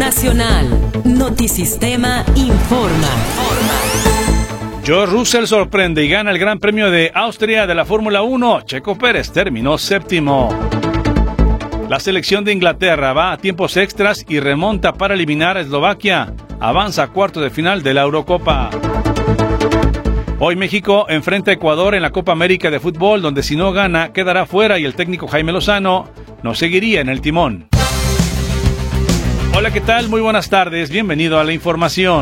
Nacional. Notisistema informa. George Russell sorprende y gana el Gran Premio de Austria de la Fórmula 1. Checo Pérez terminó séptimo. La selección de Inglaterra va a tiempos extras y remonta para eliminar a Eslovaquia. Avanza a cuartos de final de la Eurocopa. Hoy México enfrenta a Ecuador en la Copa América de Fútbol, donde si no gana quedará fuera y el técnico Jaime Lozano no seguiría en el timón. Hola, ¿qué tal? Muy buenas tardes, bienvenido a la información.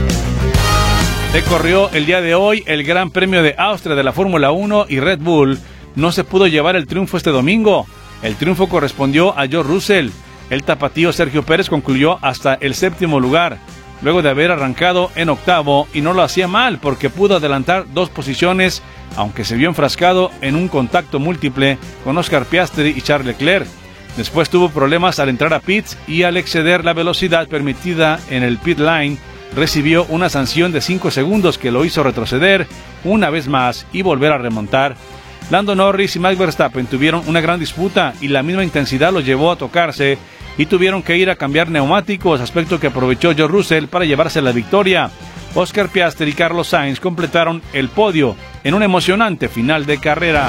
Decorrió el día de hoy el Gran Premio de Austria de la Fórmula 1 y Red Bull no se pudo llevar el triunfo este domingo. El triunfo correspondió a George Russell. El tapatío Sergio Pérez concluyó hasta el séptimo lugar, luego de haber arrancado en octavo, y no lo hacía mal porque pudo adelantar 2 posiciones, aunque se vio enfrascado en un contacto múltiple con Oscar Piastri y Charles Leclerc. Después tuvo problemas al entrar a pits y al exceder la velocidad permitida en el pit line, recibió una sanción de 5 segundos que lo hizo retroceder una vez más y volver a remontar. Lando Norris y Max Verstappen tuvieron una gran disputa y la misma intensidad los llevó a tocarse y tuvieron que ir a cambiar neumáticos, aspecto que aprovechó George Russell para llevarse la victoria. Oscar Piastri y Carlos Sainz completaron el podio en un emocionante final de carrera.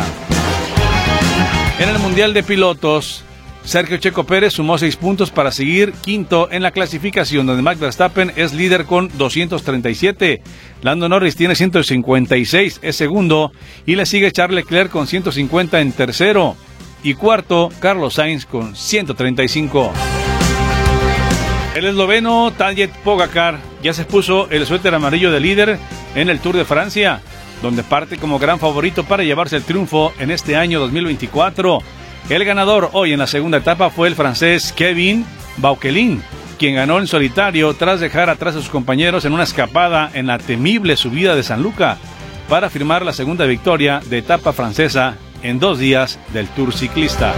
En el Mundial de Pilotos, Sergio Checo Pérez sumó 6 puntos para seguir quinto en la clasificación, donde Max Verstappen es líder con 237. Lando Norris tiene 156, es segundo, y le sigue Charles Leclerc con 150 en tercero. Y cuarto, Carlos Sainz con 135. El esloveno Tadej Pogačar ya se puso el suéter amarillo de líder en el Tour de Francia, donde parte como gran favorito para llevarse el triunfo en este año 2024. El ganador hoy en la segunda etapa fue el francés Kevin Vauquelin, quien ganó en solitario tras dejar atrás a sus compañeros en una escapada en la temible subida de San Luca para firmar la segunda victoria de etapa francesa en 2 días del Tour ciclista.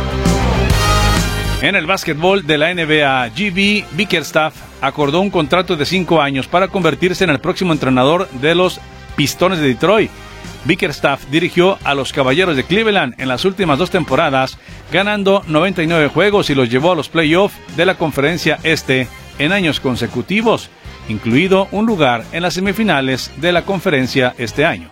En el básquetbol de la NBA, G.B. Bickerstaff acordó un contrato de 5 años para convertirse en el próximo entrenador de los Pistones de Detroit. Bickerstaff dirigió a los Caballeros de Cleveland en las últimas 2 temporadas, ganando 99 juegos y los llevó a los playoffs de la Conferencia Este en años consecutivos, incluido un lugar en las semifinales de la Conferencia este año.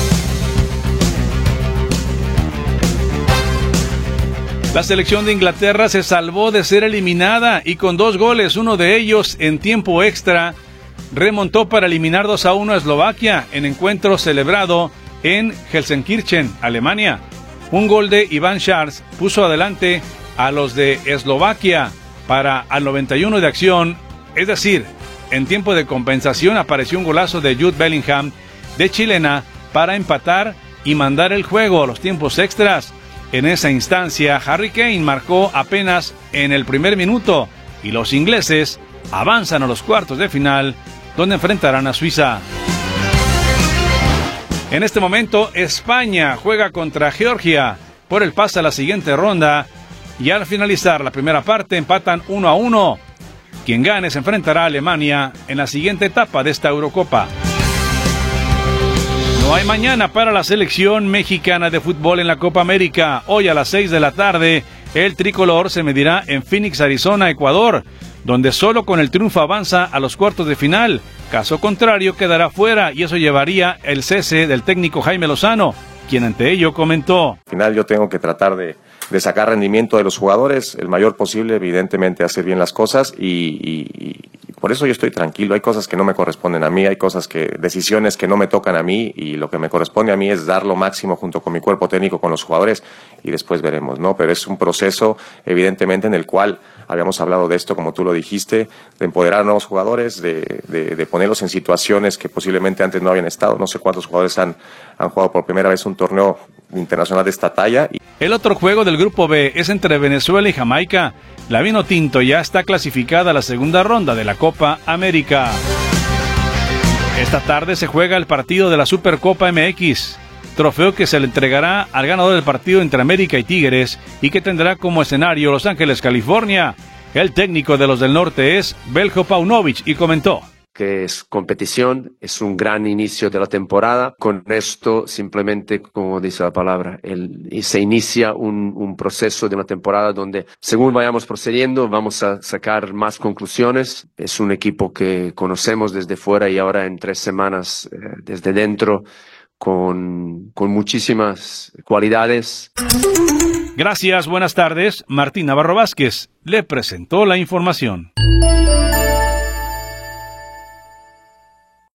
La selección de Inglaterra se salvó de ser eliminada y con 2 goles, uno de ellos en tiempo extra, remontó para eliminar 2-1 a Eslovaquia en encuentro celebrado en Gelsenkirchen, Alemania. Un gol de Ivan Schärz puso adelante a los de Eslovaquia para al 91 de acción, es decir, en tiempo de compensación apareció un golazo de Jude Bellingham de chilena para empatar y mandar el juego a los tiempos extras. En esa instancia, Harry Kane marcó apenas en el primer minuto y los ingleses avanzan a los cuartos de final, donde enfrentarán a Suiza. En este momento, España juega contra Georgia por el pase a la siguiente ronda y al finalizar la primera parte empatan 1-1. Quien gane se enfrentará a Alemania en la siguiente etapa de esta Eurocopa. No hay mañana para la selección mexicana de fútbol en la Copa América. Hoy a las 6 de la tarde, el tricolor se medirá en Phoenix, Arizona, Ecuador, donde solo con el triunfo avanza a los cuartos de final. Caso contrario, quedará fuera y eso llevaría el cese del técnico Jaime Lozano, quien ante ello comentó: Al final yo tengo que tratar de sacar rendimiento de los jugadores, el mayor posible, evidentemente hacer bien las cosas y por eso yo estoy tranquilo. Hay cosas que no me corresponden a mí, hay decisiones que no me tocan a mí y lo que me corresponde a mí es dar lo máximo junto con mi cuerpo técnico, con los jugadores y después veremos, ¿no? Pero es un proceso evidentemente en el cual habíamos hablado de esto, como tú lo dijiste, de empoderar a nuevos jugadores, de ponerlos en situaciones que posiblemente antes no habían estado. No sé cuántos jugadores han jugado por primera vez un torneo internacional de esta talla. El otro juego del Grupo B es entre Venezuela y Jamaica. La Vinotinto ya está clasificada a la segunda ronda de la Copa América. Esta tarde se juega el partido de la Supercopa MX, trofeo que se le entregará al ganador del partido entre América y Tigres y que tendrá como escenario Los Ángeles, California. El técnico de los del norte es Belko Paunovic y comentó: que es competición, es un gran inicio de la temporada. Con esto, simplemente, como dice la palabra, se inicia un proceso de una temporada donde, según vayamos procediendo, vamos a sacar más conclusiones. Es un equipo que conocemos desde fuera y ahora en 3 semanas desde dentro, con muchísimas cualidades. Gracias, buenas tardes. Martín Navarro Vázquez le presentó la información.